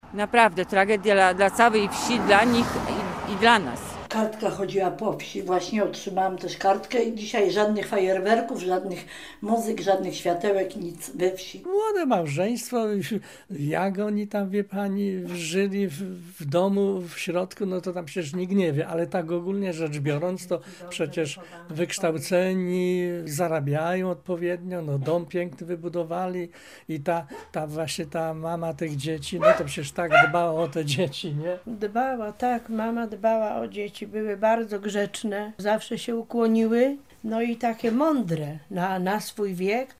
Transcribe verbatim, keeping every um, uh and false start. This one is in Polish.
Naprawdę tragedia dla, dla całej wsi, dla nich i, i dla nas. Kartka chodziła po wsi, właśnie otrzymałam też kartkę i dzisiaj żadnych fajerwerków, żadnych muzyk, żadnych światełek, nic we wsi. Młode małżeństwo, jak oni tam, wie pani, żyli w, w domu, w środku, no to tam przecież nikt nie wie, ale tak ogólnie rzecz biorąc, to przecież wykształceni, zarabiają odpowiednio, no dom piękny wybudowali i ta, ta właśnie ta mama tych dzieci, no to przecież tak dbała o te dzieci, nie? Dbała, tak, mama dbała o dzieci, były bardzo grzeczne, zawsze się ukłoniły, no i takie mądre na, na swój wiek.